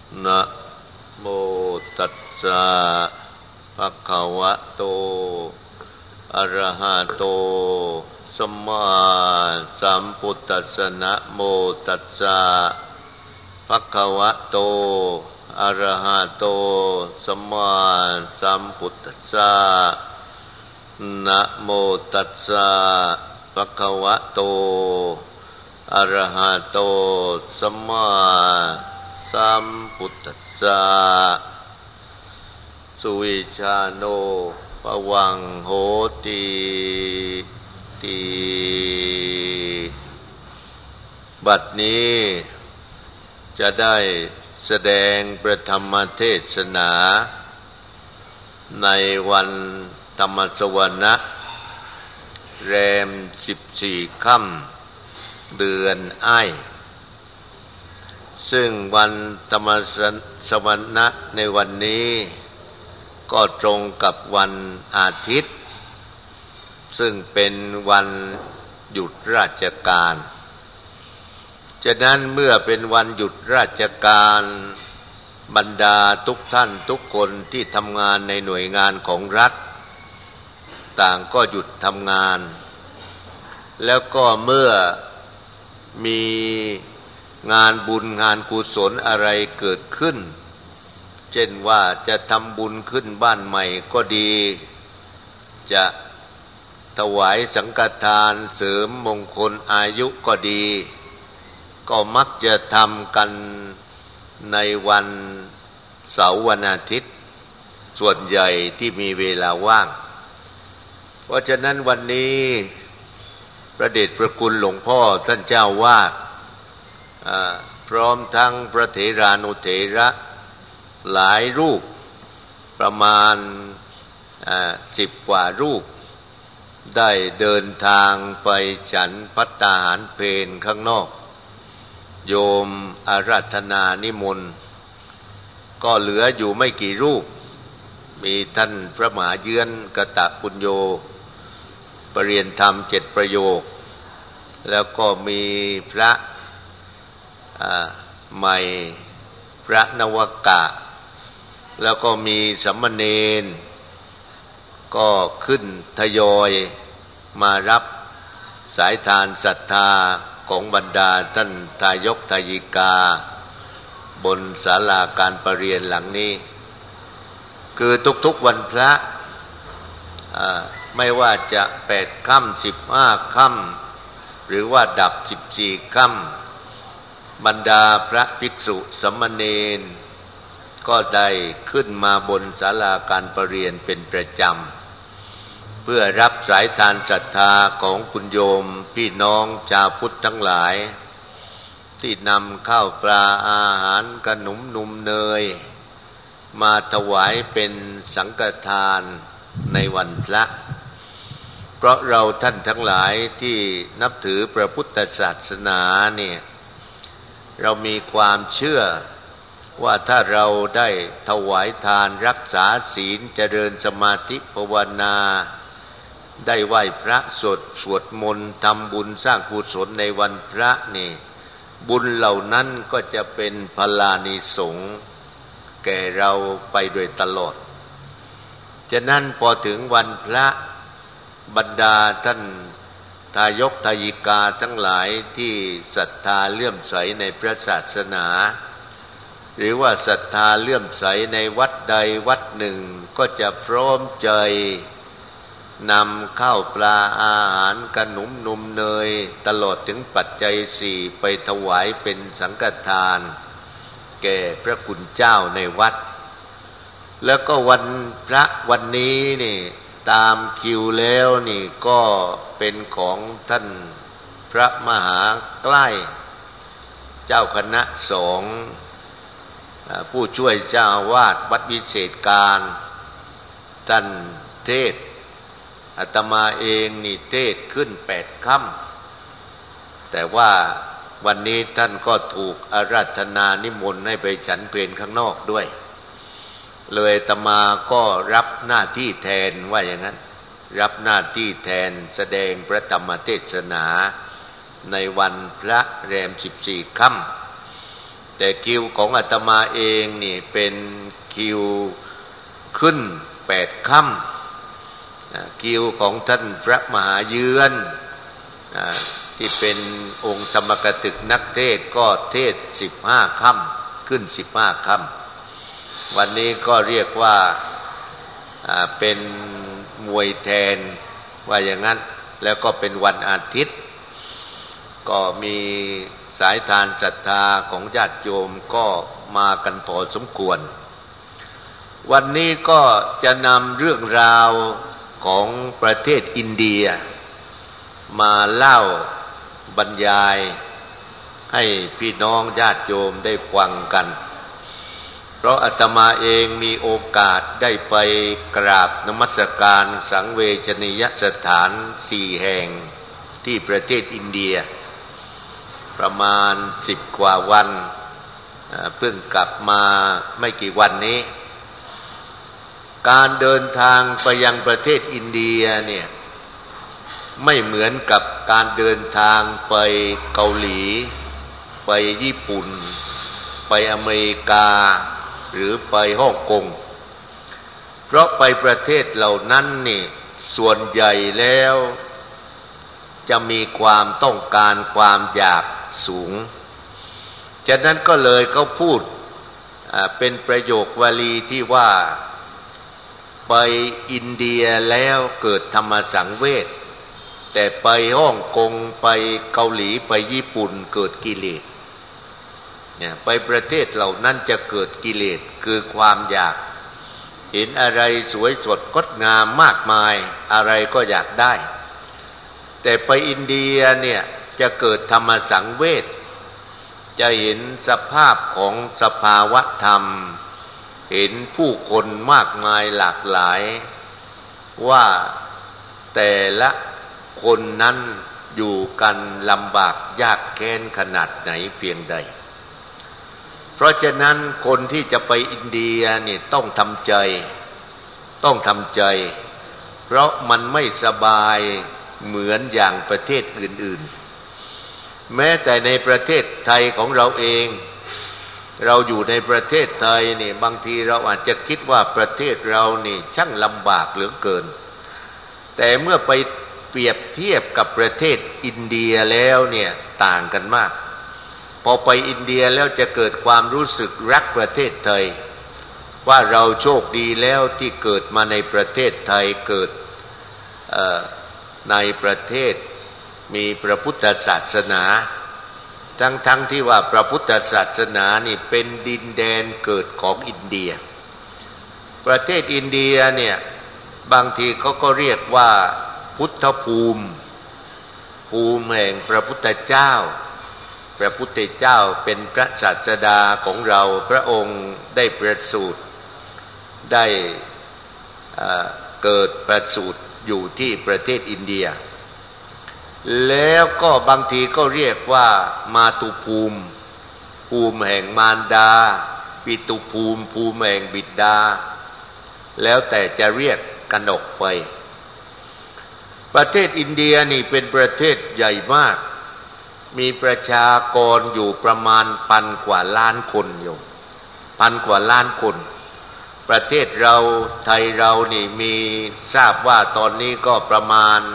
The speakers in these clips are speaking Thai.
นะโมตัสสะภะคะวะโตอะระหะโตสัมมาสัมพุทธัสสะนะโมตัสสะภะคะวะโตอะระหะโตสัมมาสัมพุทธัสสะนะโมตัสสะภะคะวะโตอะระหะโตสัมมาสัมพุทธัสสะสุวิชาโนภวังโหติติบัดนี้จะได้แสดงประธรรมเทศนาในวันธรรมสวนะแรม14 ค่ำเดือนอ้ายซึ่งวันธรรมสวนะในวันนี้ก็ตรงกับวันอาทิตย์ซึ่งเป็นวันหยุดราชการฉะนั้นเมื่อเป็นวันหยุดราชการบรรดาทุกท่านทุกคนที่ทำงานในหน่วยงานของรัฐต่างก็หยุดทำงานแล้วก็เมื่อมีงานบุญงานกุศลอะไรเกิดขึ้นเช่นว่าจะทำบุญขึ้นบ้านใหม่ก็ดีจะถวายสังฆทานเสริมมงคลอายุก็ดีก็มักจะทำกันในวันเสาร์วันอาทิตย์ส่วนใหญ่ที่มีเวลาว่างเพราะฉะนั้นวันนี้พระเดชพระคุณหลวงพ่อท่านเจ้าวาดพร้อมทั้งพระเถรานุเถระหลายรูปประมาณ10 กว่ารูปได้เดินทางไปฉันภัตตาหารเพลข้างนอกโยมอาราธนานิมนต์ก็เหลืออยู่ไม่กี่รูปมีท่านพระมหาเยื้อนกตปุญโญปรริยนธรรม7 ประโยคแล้วก็มีพระใหม่พระนวกะแล้วก็มีสามเณรก็ขึ้นทยอยมารับสายทานศรัทธาของบรรดาท่านทายกทายิกาบนศาลาการประเรียนหลังนี้คือทุกๆวันพระไม่ว่าจะ8 ค่ำ15 ค่ำหรือว่าดับ14 ค่ำบรรดาพระภิกษุสามเณรก็ได้ขึ้นมาบนศาลาการประเรียนเป็นประจำเพื่อรับสายทานศรัทธาของคุณโยมพี่น้องชาวพุทธทั้งหลายที่นำข้าวปลาอาหารขนมนมเนยมาถวายเป็นสังฆทานในวันพระเพราะเราท่านทั้งหลายที่นับถือพระพุทธศาสนาเนี่ยเรามีความเชื่อว่าถ้าเราได้ถวายทานรักษาศีลเจริญสมาธิภาวนาได้ไหว้พระสวดมนต์ทำบุญสร้างกุศลในวันพระนี่บุญเหล่านั้นก็จะเป็นพลานิสงส์แก่เราไปโดยตลอดฉะนั้นพอถึงวันพระบรรดาท่านทายกทายิกาทั้งหลายที่ศรัทธาเลื่อมใสในพระศาสนาหรือว่าศรัทธาเลื่อมใสในวัดใดวัดหนึ่งก็จะพร้อมใจนำข้าวปลาอาหารขนมนมเนยตลอดถึงปัจจัย4ไปถวายเป็นสังฆทานแก่พระคุณเจ้าในวัดแล้วก็วันพระวันนี้นี่ตามคิวแล้วนี่ก็เป็นของท่านพระมหาใกล้เจ้าคณะสงฆ์ผู้ช่วยเจ้าอาวาสวัดวิเศษการท่านเทศอาตมาเองนี่เทศขึ้น8 ค่ำแต่ว่าวันนี้ท่านก็ถูกอาราธนานิมนต์ให้ไปฉันเพลข้างนอกด้วยเลยอาตมาก็รับหน้าที่แทนว่าอย่างนั้นรับหน้าที่แทนแสดงพระธรรมเทศนาในวันพระแรม14 ค่ำแต่คิวของอาตมาเองนี่เป็นคิวขึ้น8 ค่ำคิวของท่านพระมหาเยือนที่เป็นองค์ธรรมกถึกนักเทศก็เทศ15 ค่ำขึ้น15 ค่ำวันนี้ก็เรียกว่าเป็นมวยแทนว่าอย่างนั้นแล้วก็เป็นวันอาทิตย์ก็มีสายทานศรัทธาของญาติโยมก็มากันพอสมควรวันนี้ก็จะนำเรื่องราวของประเทศอินเดียมาเล่าบรรยายให้พี่น้องญาติโยมได้ฟังกันเพราะอาตมาเองมีโอกาสได้ไปกราบนมัสการสังเวชนียสถาน4 แห่งที่ประเทศอินเดียประมาณ10 กว่าวันเพิ่งกลับมาไม่กี่วันนี้การเดินทางไปยังประเทศอินเดียเนี่ยไม่เหมือนกับการเดินทางไปเกาหลีไปญี่ปุ่นไปอเมริกาหรือไปฮ่องกงเพราะไปประเทศเหล่านั้นนี่ส่วนใหญ่แล้วจะมีความต้องการความอยากสูงฉะนั้นก็เลยเขาพูดเป็นประโยควลีที่ว่าไปอินเดียแล้วเกิดธรรมสังเวชแต่ไปฮ่องกงไปเกาหลีไปญี่ปุ่นเกิดกิเลสเนี่ยไปประเทศเหล่านั้นจะเกิดกิเลสคือความอยากเห็นอะไรสวยสดงดงามมากมายอะไรก็อยากได้แต่ไปอินเดียเนี่ยจะเกิดธรรมสังเวชจะเห็นสภาพของสภาวะธรรมเห็นผู้คนมากมายหลากหลายว่าแต่ละคนนั้นอยู่กันลำบากยากแค้นขนาดไหนเพียงใดเพราะฉะนั้นคนที่จะไปอินเดียนี่ต้องทำใจเพราะมันไม่สบายเหมือนอย่างประเทศอื่นๆแม้แต่ในประเทศไทยของเราเองเราอยู่ในประเทศไทยนี่บางทีเราอาจจะคิดว่าประเทศเรานี่ช่างลำบากเหลือเกินแต่เมื่อไปเปรียบเทียบกับประเทศอินเดียแล้วเนี่ยต่างกันมากพอไปอินเดียแล้วจะเกิดความรู้สึกรักประเทศไทยว่าเราโชคดีแล้วที่เกิดมาในประเทศไทยเกิดในประเทศมีพระพุทธศาสนาทั้งที่ว่าพระพุทธศาสนานี่เป็นดินแดนเกิดของอินเดียประเทศอินเดียเนี่ยบางทีเขาก็เรียกว่าพุทธภูมิแห่งพระพุทธเจ้าพระพุทธเจ้าเป็นพระศาสดาของเราพระองค์ได้ประสูติได้เกิดประสูติอยู่ที่ประเทศอินเดียแล้วก็บางทีก็เรียกว่ามาตุภูมิแห่งมารดาปิตุภูมิแห่งบิดาแล้วแต่จะเรียกกันออกไปประเทศอินเดียนี่เป็นประเทศใหญ่มากมีประชากรอยู่ประมาณ1,000 กว่าล้านคนอยู่1,000 กว่าล้านคนประเทศเราไทยเรานี่มีทราบว่าตอนนี้ก็ประมาณ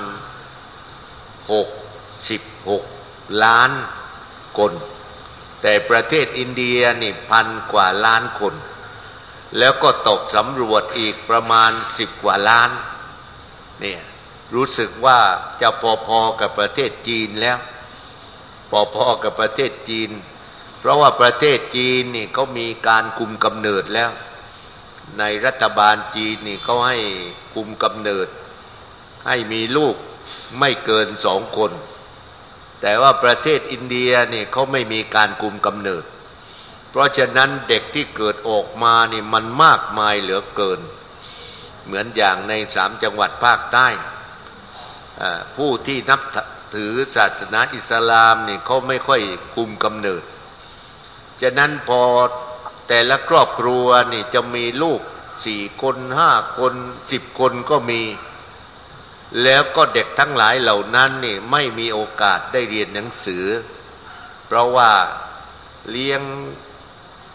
66 ล้านคนแต่ประเทศอินเดียนี่1,000 กว่าล้านคนแล้วก็ตกสำรวจอีกประมาณ10 กว่าล้านเนี่ยรู้สึกว่าจะพอๆกับประเทศจีนแล้วพอๆกับประเทศจีนเพราะว่าประเทศจีนนี่เขามีการคุมกำเนิดแล้วในรัฐบาลจีนนี่เขาให้คุมกำเนิดให้มีลูกไม่เกิน2 คนแต่ว่าประเทศอินเดียนี่เขาไม่มีการคุมกำเนิดเพราะฉะนั้นเด็กที่เกิดออกมานี่มันมากมายเหลือเกินเหมือนอย่างใน3 จังหวัดภาคใต้ผู้ที่นับถือศาสนาอิสลามนี่เขาไม่ค่อยคุมกำเนิดฉะนั้นพอแต่ละครอบครัวนี่จะมีลูก4 คน5 คน10 คนก็มีแล้วก็เด็กทั้งหลายเหล่านั้นนี่ไม่มีโอกาสได้เรียนหนังสือเพราะว่าเลี้ยง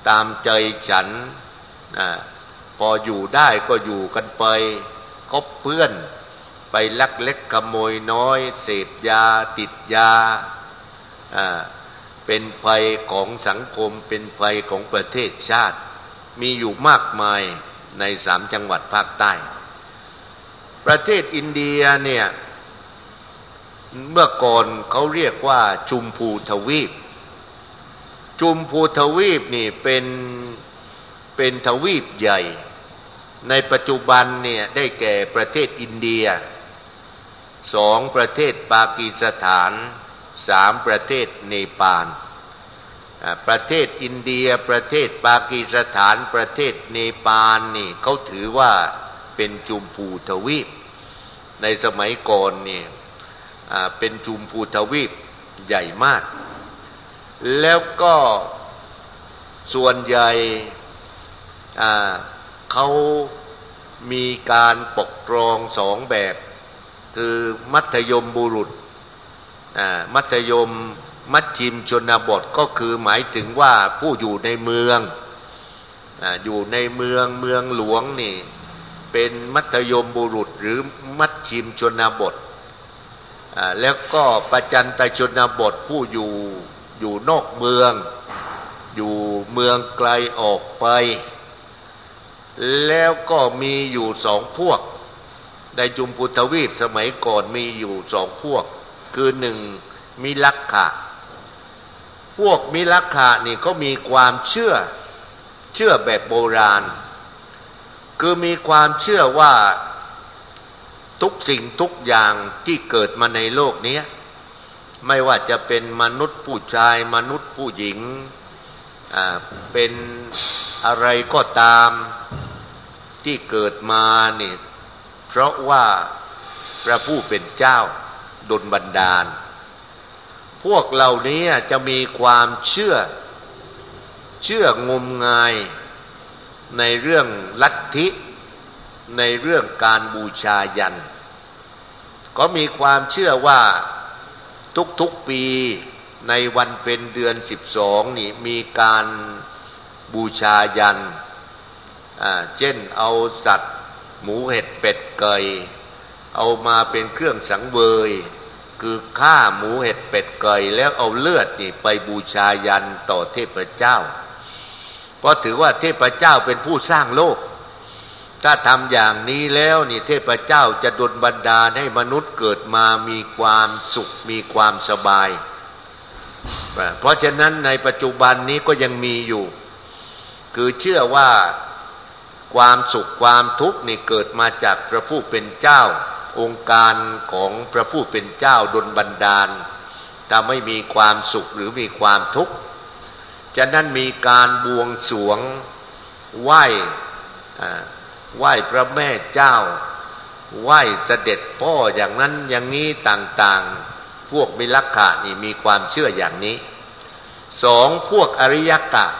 ตามใจฉันพออยู่ได้ก็อยู่กันไปคบเพื่อนไปลักเล็กขโมยน้อยเสพยาติดยาเป็นภัยของสังคมเป็นภัยของประเทศชาติมีอยู่มากมายใน3 จังหวัดภาคใต้ประเทศอินเดียเนี่ยเมื่อก่อนเขาเรียกว่าชุมพูทวีปชุมพูทวีปนี่เป็นทวีปใหญ่ในปัจจุบันเนี่ยได้แก่ประเทศอินเดีย2 ประเทศปากีสถาน3 ประเทศเนปาลประเทศอินเดียประเทศปากีสถานประเทศเนปาลนี่เขาถือว่าเป็นชุมพูทวีปในสมัยก่อนนี่เป็นชุมพูทวีปใหญ่มากแล้วก็ส่วนใหญ่เขามีการปกครอง2 แบบคือมัธยมบุรุษมัธยมมัชชิมชนบทก็คือหมายถึงว่าผู้อยู่ในเมืองอยู่ในเมืองหลวงนี่เป็นมัธยมบุรุษหรือมัชชิมชนบทแล้วก็ประจันตชนบทผู้อยู่นอกเมืองอยู่เมืองไกลออกไปแล้วก็มีอยู่2 พวกในชุมพูทวีปสมัยก่อนมีอยู่2 พวกคือ1มิลักขะพวกมิลักขะนี่ก็มีความเชื่อแบบโบราณคือมีความเชื่อว่าทุกสิ่งทุกอย่างที่เกิดมาในโลกนี้ไม่ว่าจะเป็นมนุษย์ผู้ชายมนุษย์ผู้หญิงเป็นอะไรก็ตามที่เกิดมานี่เพราะว่าพระผู้เป็นเจ้าดลบันดาลพวกเหล่านี้จะมีความเชื่องมงายในเรื่องลัทธิในเรื่องการบูชายัญก็มีความเชื่อว่าทุกๆปีในวันเพ็ญเดือน12นี่มีการบูชายัญเช่นเอาสัตว์หมูเห็ดเป็ดไก่เอามาเป็นเครื่องสังเวยคือฆ่าหมูเห็ดเป็ดไก่แล้วเอาเลือดนี่ไปบูชายัญต่อเทพเจ้าเพราะถือว่าเทพเจ้าเป็นผู้สร้างโลกถ้าทำอย่างนี้แล้วนี่เทพเจ้าจะดลบันดาลให้มนุษย์เกิดมามีความสุขมีความสบายเพราะฉะนั้นในปัจจุบันนี้ก็ยังมีอยู่คือเชื่อว่าความสุขความทุกข์นี่เกิดมาจากพระผู้เป็นเจ้าองค์การของพระผู้เป็นเจ้าดลบันดาลทำให้มีความสุขหรือมีความทุกข์ฉะนั้นมีการบวงสรวงไหว้พระแม่เจ้าไหว้เสด็จพ่ออย่างนั้นอย่างนี้ต่างๆพวกมิลักขะนี่มีความเชื่ออย่างนี้2พวกอริยกะ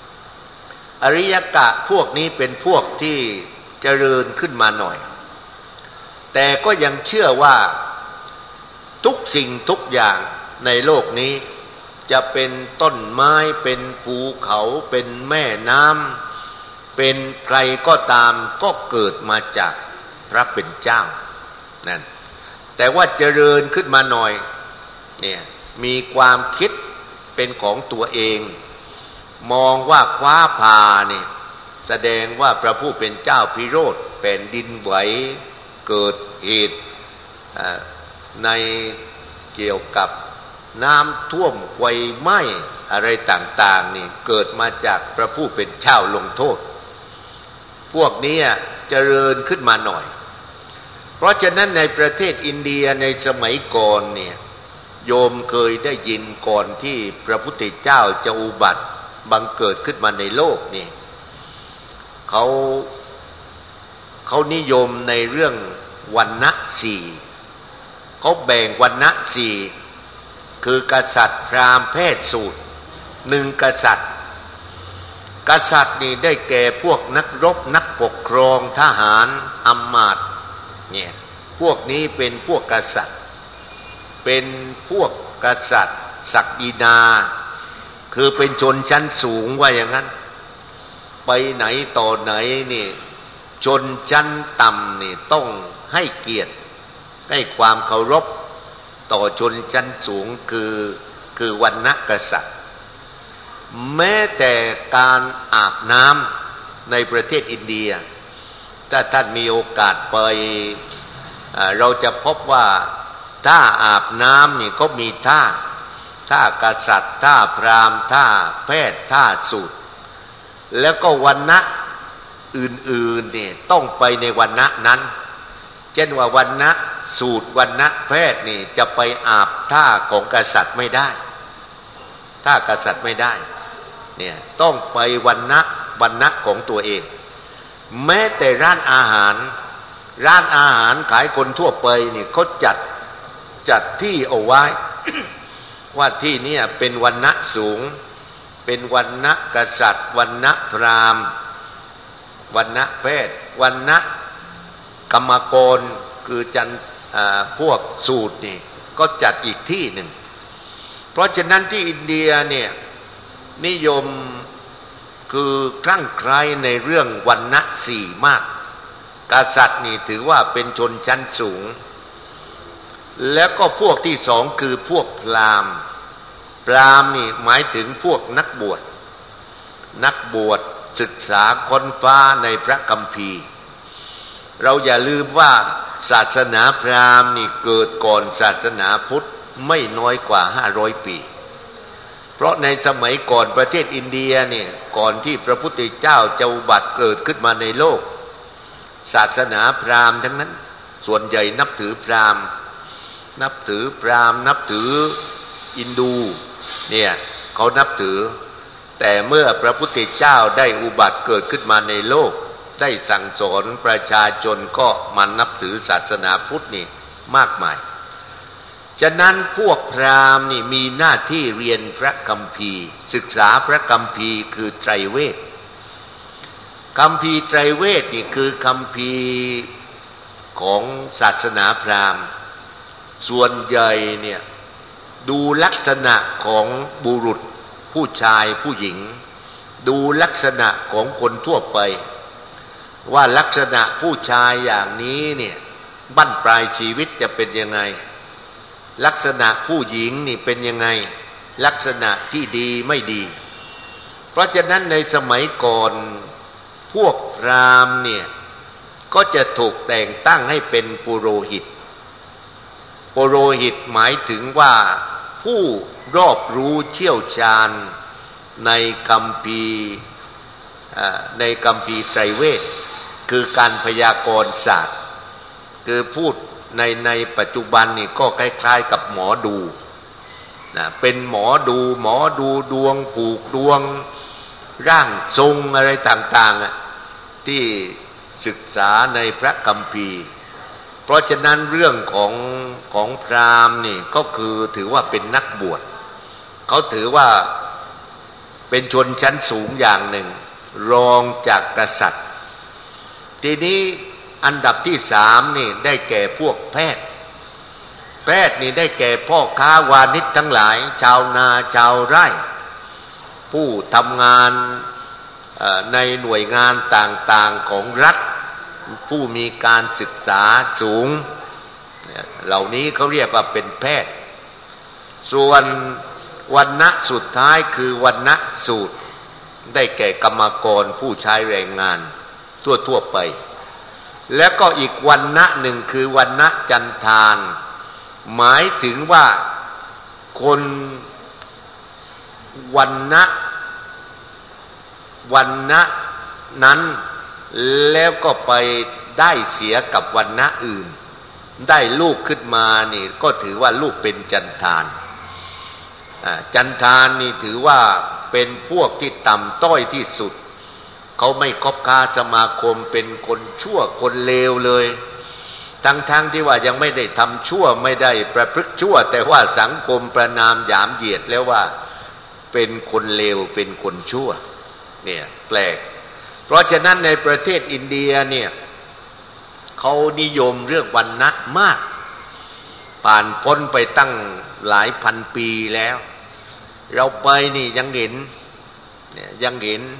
พวกนี้เป็นพวกที่เจริญขึ้นมาหน่อยแต่ก็ยังเชื่อว่าทุกสิ่งทุกอย่างในโลกนี้จะเป็นต้นไม้เป็นภูเขาเป็นแม่น้ำเป็นใครก็ตามก็เกิดมาจากพระเป็นเจ้านั่นแต่ว่าเจริญขึ้นมาหน่อยเนี่ยมีความคิดเป็นของตัวเองมองว่าฟ้าผ่านี่แสดงว่าพระผู้เป็นเจ้าพิโรธแผ่นดินไหวเกิดเหตุในเกี่ยวกับน้ำท่วมไฟไหม้อะไรต่างๆนี่เกิดมาจากพระผู้เป็นเจ้าลงโทษพวกนี้เจริญขึ้นมาหน่อยเพราะฉะนั้นในประเทศอินเดียในสมัยก่อนเนี่ยโยมเคยได้ยินก่อนที่พระพุทธเจ้าจะอุบัติบังเกิดขึ้นมาในโลกนี่เขานิยมในเรื่องวรรณะ4เขาแบ่งวรรณะ4คือกษัตริย์พราหมณ์แพทย์สูตร1กษัตริย์นี่ได้แก่พวกนักรบนักปกครองทหารอำมาตย์เนี่ยพวกนี้เป็นพวกกษัตริย์เป็นพวกกษัตริย์ศักดินาคือเป็นชนชั้นสูงว่าอย่างนั้นไปไหนต่อไหนนี่ชนชั้นต่ำนี่ต้องให้เกียรติให้ความเคารพต่อชนชั้นสูงคือวรรณกษัตริย์แม้แต่การอาบน้ำในประเทศอินเดียถ้าท่านมีโอกาสไปเราจะพบว่าท่าอาบน้ำนี่ก็มีท่ากษัตริย์ท่าพราหมณ์ท่าแพทย์ท่าสูตรแล้วก็วรรณะอื่นๆเนี่ยต้องไปในวรรณะนั้นเช่นว่าวรรณะสูตรวรรณะแพทย์นี่จะไปอาบท่าของกษัตริย์ไม่ได้ท่ากษัตริย์ไม่ได้เนี่ยต้องไปวรรณะของตัวเองแม้แต่ร้านอาหารขายคนทั่วไปนี่เขาจัดที่เอาไว้ ว่าที่เนี่ยเป็นวรรณะสูงเป็นวรรณะกษัตริย์วรรณะพราหมณ์วรรณะแพทย์วรรณะกรรมกรคือพวกสูตรนี่ก็จัดอีกที่หนึ่งเพราะฉะนั้นที่อินเดียเนี่ยนิยมคือคลั่งไคล้ในเรื่องวรรณะสี่มากกษัตริย์นี่ถือว่าเป็นชนชั้นสูงแล้วก็พวกที่สองคือพวกพราหมณ์นี่หมายถึงพวกนักบวชศึกษาค้นฟ้าในพระคัมภีร์เราอย่าลืมว่าศาสนาพราหมณ์นี่เกิดก่อนศาสนาพุทธไม่น้อยกว่า500 ปีเพราะในสมัยก่อนประเทศอินเดียเนี่ยก่อนที่พระพุทธเจ้าจะอุบัติเกิดขึ้นมาในโลกศาสนาพราหมณ์ทั้งนั้นส่วนใหญ่นับถือพราหมณ์นับถืออินดูเนี่ยเขานับถือแต่เมื่อพระพุทธเจ้าได้อุบัติเกิดขึ้นมาในโลกได้สั่งสอนประชาชนก็มานับถือศาสนาพุทธนี่มากมายฉะนั้นพวกพราหมณ์นี่มีหน้าที่เรียนพระคัมภีร์ศึกษาพระคัมภีร์คือไตรเวทคัมภีร์ไตรเวทนี่คือคัมภีร์ของศาสนาพราหมณ์ส่วนใหญ่เนี่ยดูลักษณะของบุรุษผู้ชายผู้หญิงดูลักษณะของคนทั่วไปว่าลักษณะผู้ชายอย่างนี้เนี่ยบั้นปลายชีวิตจะเป็นยังไงลักษณะผู้หญิงนี่เป็นยังไงลักษณะที่ดีไม่ดีเพราะฉะนั้นในสมัยก่อนพวกพราหมณ์เนี่ยก็จะถูกแต่งตั้งให้เป็นปุโรหิตหมายถึงว่าผู้รอบรู้เชี่ยวชาญในคัมภีร์ไตรเวทคือการพยากรณ์ศาสตร์คือพูดในปัจจุบันนี่ก็คล้ายๆกับหมอดูนะเป็นหมอดูดวงผูกดวงร่างทรงอะไรต่างๆที่ศึกษาในพระคัมภีร์เพราะฉะนั้นเรื่องของพราหมณ์นี่ก็คือถือว่าเป็นนักบวชเขาถือว่าเป็นชนชั้นสูงอย่างหนึ่งรองจากกษัตริย์ทีนี้อันดับที่3นี่ได้แก่พวกแพทย์นี่ได้แก่พ่อค้าวานิชทั้งหลายชาวนาชาวไร่ผู้ทำงานในหน่วยงานต่างๆของรัฐผู้มีการศึกษาสูงเหล่านี้เขาเรียกว่าเป็นแพทย์ส่วนวรรณะสุดท้ายคือวรรณะสูตรได้แก่กรรมกรผู้ใช้แรงงานทั่วไปแล้วก็อีกวรรณะหนึ่งคือวรรณะจันทานหมายถึงว่าคนวรรณะนั้นแล้วก็ไปได้เสียกับวรรณะอื่นได้ลูกขึ้นมานี่ก็ถือว่าลูกเป็นจันทานจันทานนี่ถือว่าเป็นพวกที่ต่ำต้อยที่สุดเขาไม่คบค้าสมาคมเป็นคนชั่วคนเลวเลยทั้งที่ว่ายังไม่ได้ทำชั่วไม่ได้ประพฤติชั่วแต่ว่าสังคมประณามหยามเหยียดแล้วว่าเป็นคนเลวเป็นคนชั่วเนี่ยแปลกเพราะฉะนั้นในประเทศอินเดียเนี่ยเขานิยมเรื่องวรรณะมากผ่านพ้นไปตั้งหลายพันปีแล้วเราไปนี่ยังเห็น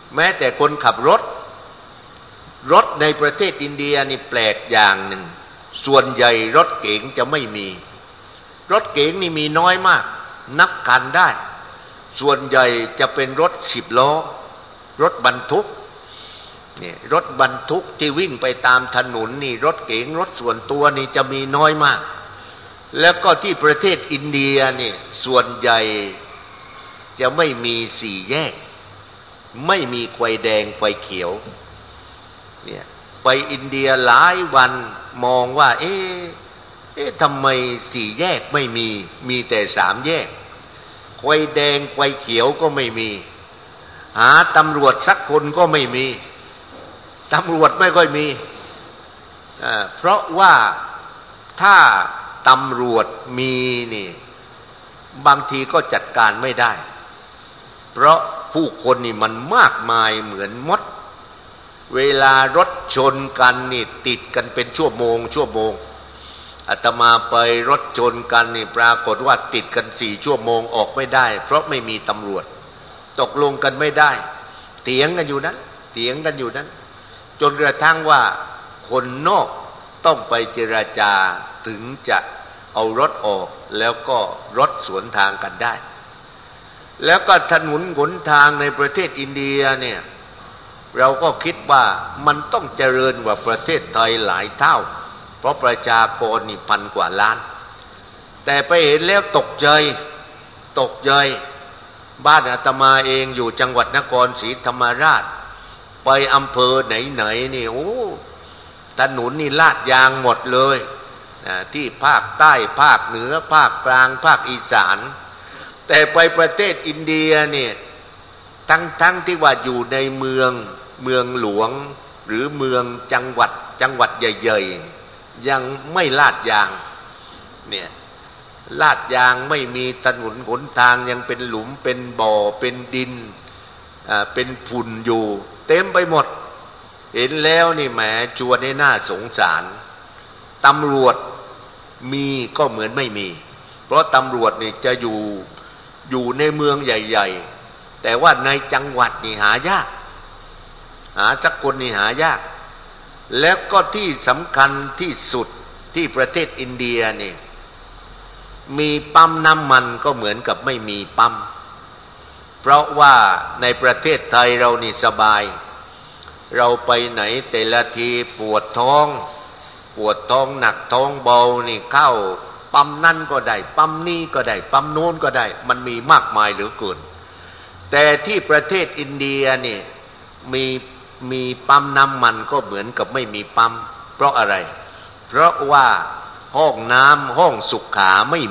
แม้แต่คนขับรถในประเทศอินเดียนี่แปลกอย่างหนึ่งส่วนใหญ่รถเก๋งจะไม่มีรถเก๋งนี่มีน้อยมากนับคันได้ส่วนใหญ่จะเป็นรถ10 ล้อรถบรรทุกนี่รถบรรทุกที่วิ่งไปตามถนนนี่รถเก๋งรถส่วนตัวนี่จะมีน้อยมากแล้วก็ที่ประเทศอินเดียนี่ส่วนใหญ่จะไม่มีสี่แยกไม่มีไฟแดงไฟเขียวเนี่ยไปอินเดียหลายวันมองว่าเอ๊ะทำไมสี่แยกไม่มีแต่3 แยกไฟแดงไฟเขียวก็ไม่มีหาตำรวจสักคนก็ไม่มีตำรวจไม่ค่อยมีเพราะว่าถ้าตำรวจมีนี่บางทีก็จัดการไม่ได้เพราะผู้คนนี่มันมากมายเหมือนมดเวลารถชนกันนี่ติดกันเป็นชั่วโมงอาตมาไปรถชนกันนี่ปรากฏว่าติดกัน4 ชั่วโมงออกไม่ได้เพราะไม่มีตำรวจตกลงกันไม่ได้เถียงกันอยู่นั้นจนกระทั่งว่าคนนอกต้องไปเจรจาถึงจะเอารถออกแล้วก็รถสวนทางกันได้แล้วก็ถนนหนทางในประเทศอินเดียเนี่ยเราก็คิดว่ามันต้องเจริญกว่าประเทศไทยหลายเท่าเพราะประชากรนี่1,000 กว่าล้านแต่ไปเห็นแล้วตกใจบ้านอาตมาเองอยู่จังหวัดนครศรีธรรมราชไปอำเภอไหนนี่โอ้ถนนนี่ลาดยางหมดเลยที่ภาคใต้ภาคเหนือภาคกลางภาคอีสานแต่ไปประเทศอินเดียเนี่ยทั้งที่ว่าอยู่ในเมืองหลวงหรือเมืองจังหวัดใหญ่ๆยังไม่ลาดยางเนี่ยลาดยางไม่มีถนนหนทางยังเป็นหลุมเป็นบ่อเป็นดินเป็นฝุ่นอยู่เต็มไปหมดเห็นแล้วนี่แหมชวนให้น่าสงสารตำรวจมีก็เหมือนไม่มีเพราะตำรวจนี่จะอยู่ในเมืองใหญ่ๆแต่ว่าในจังหวัดนี่หายากหาสักคนนี่หายากแล้วก็ที่สำคัญที่สุดที่ประเทศอินเดียนี่มีปั๊มน้ำมันก็เหมือนกับไม่มีปั๊มเพราะว่าในประเทศไทยเรานี่สบายเราไปไหนแต่ละทีปวดท้องหนักท้องเบานี่เข้าปั๊มนั่นก็ได้ปั๊มนี่ก็ได้ปั๊มโน้นก็ได้มันมีมากมายเหลือเกินแต่ที่ประเทศอินเดียนี่มีปั๊มน้ำมันก็เหมือนกับไม่มีปั๊มเพราะอะไรเพราะว่าห้องน้ำห้องสุขาไม่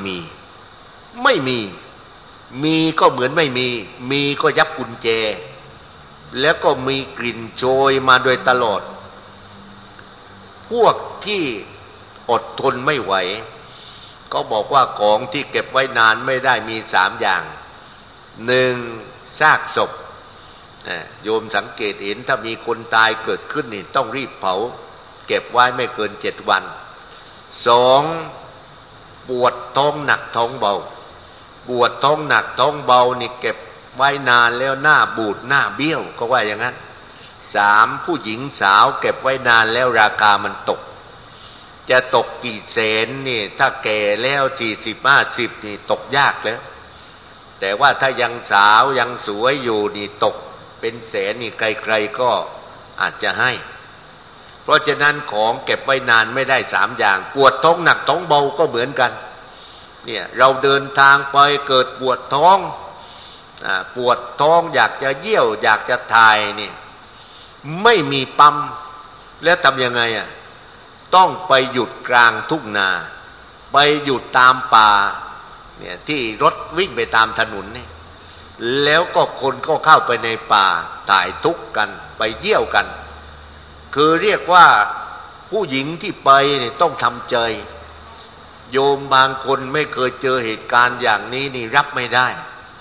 มีก็เหมือนไม่มีก็ยับกุญแจแล้วก็มีกลิ่นโชยมาโดยตลอดพวกที่อดทนไม่ไหวก็บอกว่าของที่เก็บไว้นานไม่ได้มี3 อย่าง1ซากศพโยมสังเกตเห็นถ้ามีคนตายเกิดขึ้นนี่ต้องรีบเผาเก็บไว้ไม่เกิน7 วัน2ปวดท้องหนักท้องเบาปวดท้องหนักท้องเบานี่เก็บไว้นานแล้วหน้าบูดหน้าเบี้ยวก็ว่าอย่างนั้น3ผู้หญิงสาวเก็บไว้นานแล้วราคามันตกจะตกกี่แสนนี่ถ้าแก่แล้ว40-50นี่ตกยากแล้วแต่ว่าถ้ายังสาวยังสวยอยู่นี่ตกเป็นแสนนี่ใครๆก็อาจจะให้เพราะฉะนั้นของเก็บไว้นานไม่ได้3 อย่างปวดท้องหนักท้องเบาก็เหมือนกันเนี่ยเราเดินทางไปเกิดปวดท้องอยากจะเยี่ยวอยากจะถ่ายนี่ไม่มีปั๊มแล้วทำยังไงต้องไปหยุดกลางทุ่งนาไปหยุดตามป่าเนี่ยที่รถวิ่งไปตามถนนนี่แล้วก็คนก็เข้าไปในป่าถ่ายทุกข์กันไปเยี่ยวกันคือเรียกว่าผู้หญิงที่ไปนี่ต้องทำใจโยมบางคนไม่เคยเจอเหตุการณ์อย่างนี้นี่รับไม่ได้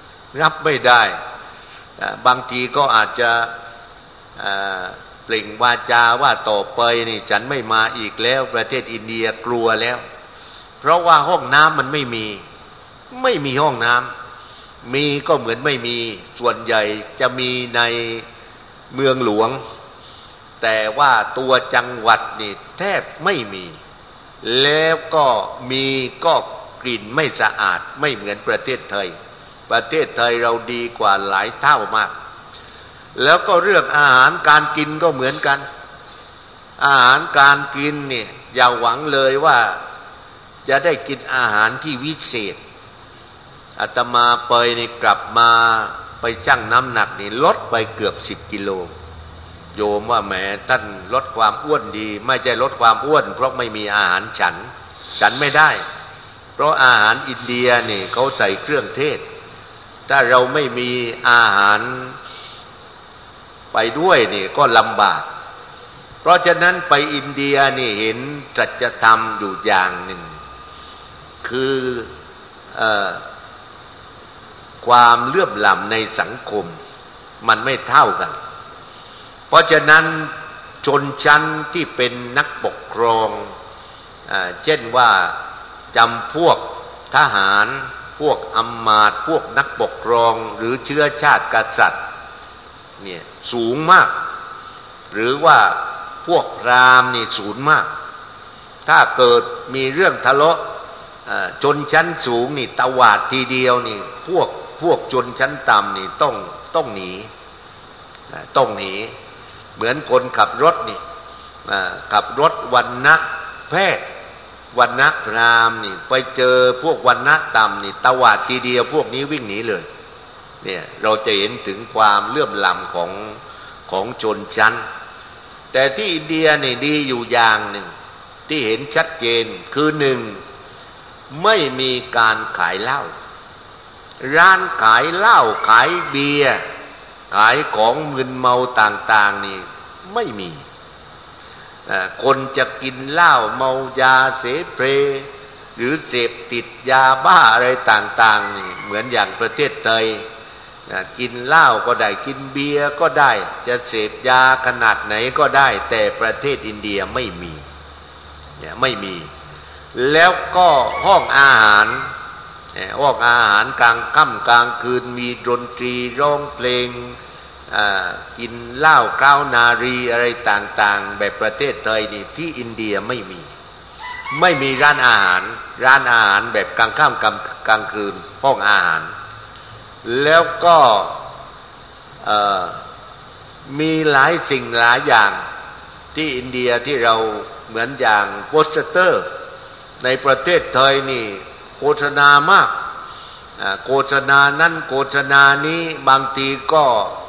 บางทีก็อาจจะเปล่งวาจาว่าต่อไปนี่ฉันไม่มาอีกแล้วประเทศอินเดียกลัวแล้วเพราะว่าห้องน้ำมันไม่มีห้องน้ำมีก็เหมือนไม่มีส่วนใหญ่จะมีในเมืองหลวงแต่ว่าตัวจังหวัดนี่แทบไม่มีแล้วก็มีก็กลิ่นไม่สะอาดไม่เหมือนประเทศไทยประเทศไทยเราดีกว่าหลายเท่ามากแล้วก็เรื่องอาหารการกินก็เหมือนกันอาหารการกินเนี่ยอย่าหวังเลยว่าจะได้กินอาหารที่วิเศษอาตมาไปนี่กลับมาไปชั่งน้ำหนักนี่ลดไปเกือบ10 กิโลโยมว่าแหมท่านลดความอ้วนดีไม่ใช่ลดความอ้วนเพราะไม่มีอาหารฉันไม่ได้เพราะอาหารอินเดียนี่เขาใส่เครื่องเทศถ้าเราไม่มีอาหารไปด้วยนี่ก็ลำบากเพราะฉะนั้นไปอินเดียนี่เห็นสัจธรรมอยู่อย่างหนึ่งคือความเหลื่อมล้ำในสังคมมันไม่เท่ากันเพราะฉะนั้นชนชั้นที่เป็นนักปกครองเช่นว่าจำพวกทหารพวกอำมาตย์พวกนักปกครองหรือเชื้อชาติกษัตริย์เนี่ยสูงมากหรือว่าพวกพราหมณ์นี่สูงมากถ้าเกิดมีเรื่องทะเลาะชนชั้นสูงนี่ตวาดทีเดียวนี่พวกชนชั้นต่ำนี่ต้องหนีเหมือนคนขับรถนี่ขับรถวรรณะแพทย์วรรณะพราหมณ์นี่ไปเจอพวกวรรณะต่ำนี่ตวาดทีเดียวพวกนี้วิ่งหนีเลยเนี่ยเราจะเห็นถึงความเหลื่อมล้ำของชนชั้นแต่ที่อินเดียนี่ดีอยู่อย่างหนึ่งที่เห็นชัดเจนคือหนึ่งไม่มีการขายเหล้าร้านขายเหล้าขายเบียร์ขายของมึนเมาต่างๆนี่ไม่มีคนจะกินเหล้าเมายาเสเพลหรือเสพติดยาบ้าอะไรต่างๆนี่เหมือนอย่างประเทศไทยกินเหล้าก็ได้กินเบียร์ก็ได้จะเสพยาขนาดไหนก็ได้แต่ประเทศอินเดียไม่มีแล้วก็ห้องอาหารกลางค่ำกลางคืนมีดนตรีร้องเพลงกินเหล้าเก้านารีอะไรต่างๆแบบประเทศไทยนี่ที่อินเดียไม่มีร้านอาหารแบบกลางค่ำกลางคืนห้องอาหารแล้วก็มีหลายสิ่งหลายอย่างที่อินเดียที่เราเหมือนอย่างโปสเตอร์ในประเทศไทยนี่โฆษณามากโฆษณานั้นโฆษณานี้บางทีก็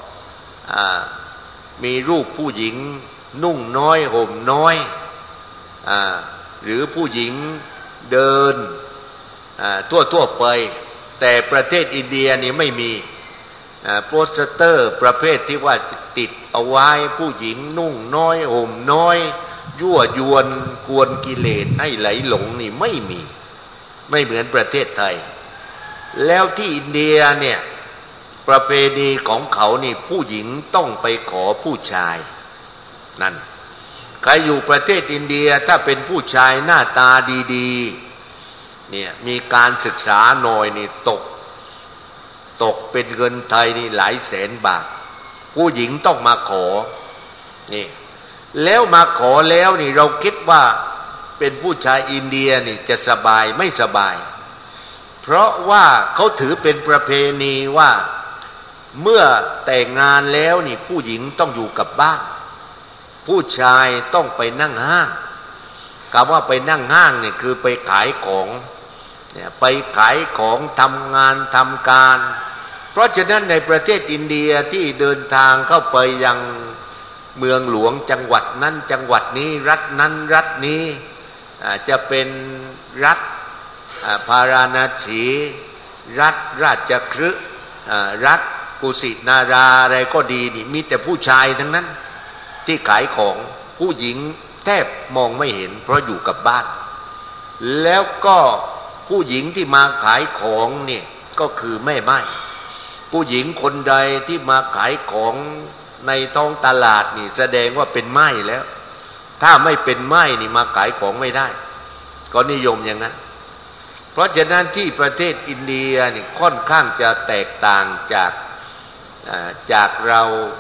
มีรูปผู้หญิงนุ่งน้อยห่มน้อยหรือผู้หญิงเดินทั่วไปแต่ประเทศอินเดียนี่ไม่มีโปสเตอร์ประเภทที่ว่าติดเอาไว้ผู้หญิงนุ่งน้อยห่มน้อยยั่วยวนกวนกิเลสให้ไหลหลงนี่ไม่เหมือนประเทศไทยแล้วที่อินเดียเนี่ยประเพณีของเขานี่ผู้หญิงต้องไปขอผู้ชายนั่นใครอยู่ประเทศอินเดียถ้าเป็นผู้ชายหน้าตาดีๆเนี่ยมีการศึกษาหน่อยนี่ตกเป็นเงินไทยนี่หลายแสนบาทผู้หญิงต้องมาขอนี่แล้วมาขอแล้วนี่เราคิดว่าเป็นผู้ชายอินเดียนี่จะสบายไม่สบายเพราะว่าเขาถือเป็นประเพณีว่าเมื่อแต่งงานแล้วนี่ผู้หญิงต้องอยู่กับบ้านผู้ชายต้องไปนั่งห้างคำว่าไปนั่งห้างนี่คือไปขายของเนี่ยไปขายของทำงานทำการเพราะฉะนั้นในประเทศอินเดียที่เดินทางเข้าไปยังเมืองหลวงจังหวัดนั้นจังหวัดนี้รัฐนั้นรัฐนี้จะเป็นรัฐพาราณสีรัฐราชคฤห์รัฐกุสินาราอะไรก็ดีนี่มีแต่ผู้ชายทั้งนั้นที่ขายของผู้หญิงแทบมองไม่เห็นเพราะอยู่กับบ้านแล้วก็ผู้หญิงที่มาขายของเนี่ยก็คือแม่ไม้ผู้หญิงคนใดที่มาขายของในท้องตลาดนี่แสดงว่าเป็นไม้แล้วถ้าไม่เป็นไม้นี่มาขายของไม่ได้ก็นิยมอย่างนั้นเพราะฉะนั้นที่ประเทศอินเดียนี่ค่อนข้างจะแตกต่างจากเรา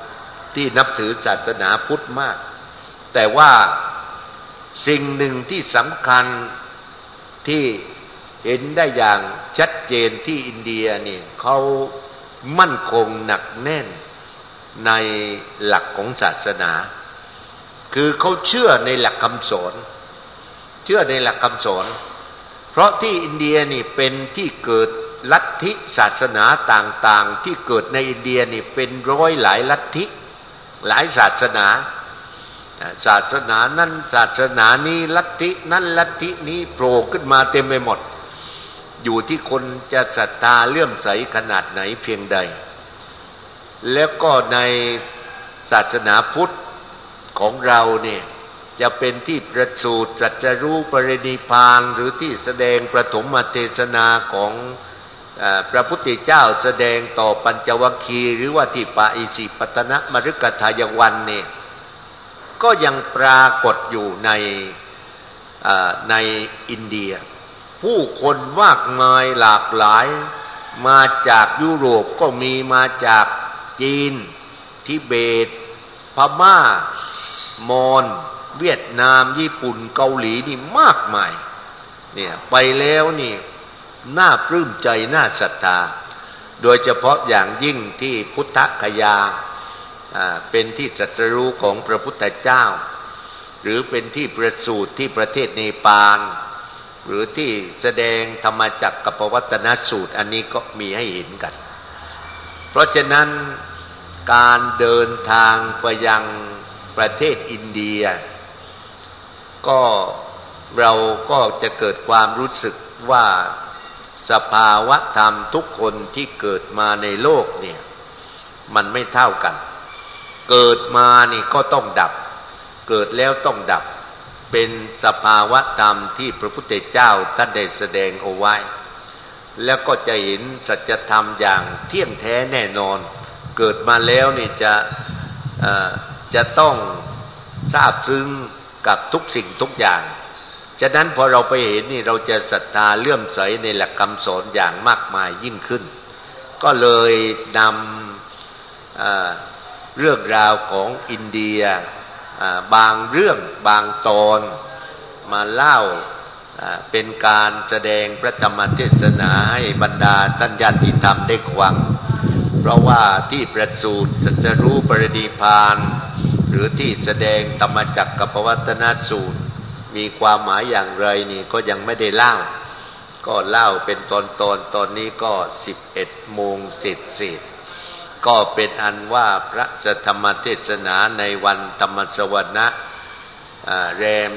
ที่นับถือศาสนาพุทธมากแต่ว่าสิ่งหนึ่งที่สำคัญที่เห็นได้อย่างชัดเจนที่อินเดียนี่เขามั่นคงหนักแน่นในหลักของศาสนาคือเขาเชื่อในหลักคำสอนเชื่อในหลักคำสอนเพราะที่อินเดียนี่เป็นที่เกิดลัทธิศาสนาต่างๆที่เกิดในอินเดียนี่เป็นร้อยหลายลัทธิหลายศาสนาศาสนานั้นศาสนานี้ลัทธินั้นลัทธินี้โผล่ขึ้นมาเต็มไปหมดอยู่ที่คนจะศรัทธาเลื่อมใสขนาดไหนเพียงใดแล้วก็ในศาสนาพุทธของเราเนี่ยจะเป็นที่ประสูติตรัสรู้ปรินิพพานหรือที่แสดงประถมเทศนาของพระพุทธเจ้าแสดงต่อปัญจวัคคีย์หรือว่าที่ปาอิสิปตนมฤคทายวันเนี่ยก็ยังปรากฏอยู่ในอินเดียผู้คนมากมายหลากหลายมาจากยุโรปก็มีมาจากจีนทิเบตพม่ามอญเวียดนามญี่ปุ่นเกาหลีนี่มากมายเนี่ยไปแล้วนี่น่าปลื้มใจน่าศรัทธาโดยเฉพาะอย่างยิ่งที่พุทธคยาเป็นที่ตรัสรู้ของพระพุทธเจ้าหรือเป็นที่ประสูติที่ประเทศเนปาลหรือที่แสดงธรรมจักรกับปวัตตนสูตรอันนี้ก็มีให้เห็นกันเพราะฉะนั้นการเดินทางไปยังประเทศอินเดียก็เราก็จะเกิดความรู้สึกว่าสภาวะธรรมทุกคนที่เกิดมาในโลกเนี่ยมันไม่เท่ากันเกิดมานี่ก็ต้องดับเกิดแล้วต้องดับเป็นสภาวะธรรมที่พระพุทธเจ้าท่านได้แสดงเอาไว้แล้วก็จะเห็นสัจธรรมอย่างเที่ยงแท้แน่นอนเกิดมาแล้วนี่จะต้องทราบซึ้งกับทุกสิ่งทุกอย่างฉะนั้นพอเราไปเห็นนี่เราจะศรัทธาเลื่อมใสในหลักคำสอนอย่างมากมายยิ่งขึ้นก็เลยนำเรื่องราวของอินเดียบางเรื่องบางตอนมาเล่าเป็นการแสดงพระธรรมเทศนาให้บรรดาท่านญาติธรรมได้ฟังเพราะว่าที่ประสูติตรัสรู้ปรินิพพานหรือที่แสดงธรรมจักรกับปวัตตนสูตรมีความหมายอย่างไรนี่ก็ยังไม่ได้เล่าก็เล่าเป็นตอนนี้ก็11 โมงเศษก็เป็นอันว่าพระธรรมเทศนาในวันธรรมสวนะแรม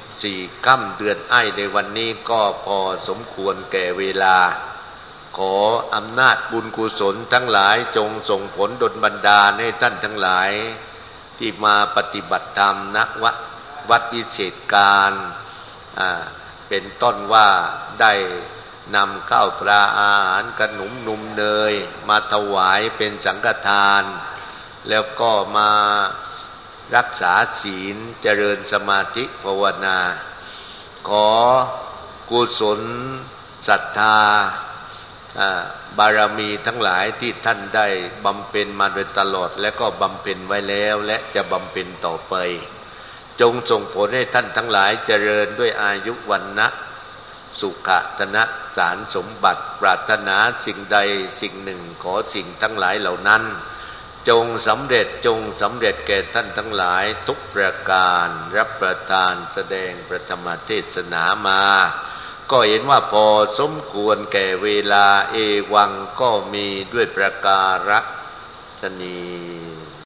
14 ค่ำเดือนอ้ายในวันนี้ก็พอสมควรแก่เวลาขออำนาจบุญกุศลทั้งหลายจงส่งผลดลบันดาลให้ท่านทั้งหลายที่มาปฏิบัติธรรมณวัดวิเศษการเป็นต้นว่าได้นำข้าวปลาอาหารขนมนมเนยมาถวายเป็นสังฆทานแล้วก็มารักษาศีลเจริญสมาธิภาวนาขอกุศลศรัทธาบารมีทั้งหลายที่ท่านได้บำเพ็ญมาโดยตลอดและก็บำเพ็ญไว้แล้วและจะบำเพ็ญต่อไปจงส่งผลให้ท่านทั้งหลายเจริญด้วยอายุวรรนะสุขะธนะสารสมบัติปรารถนาสิ่งใดสิ่งหนึ่งขอสิ่งทั้งหลายเหล่านั้นจงสำเร็จแก่ท่านทั้งหลายทุกประการรับประทานแสดงพระธรรมเทศนามาก็เห็นว่าพอสมควรแก่เวลาเอวังก็มีด้วยประการฉะนี้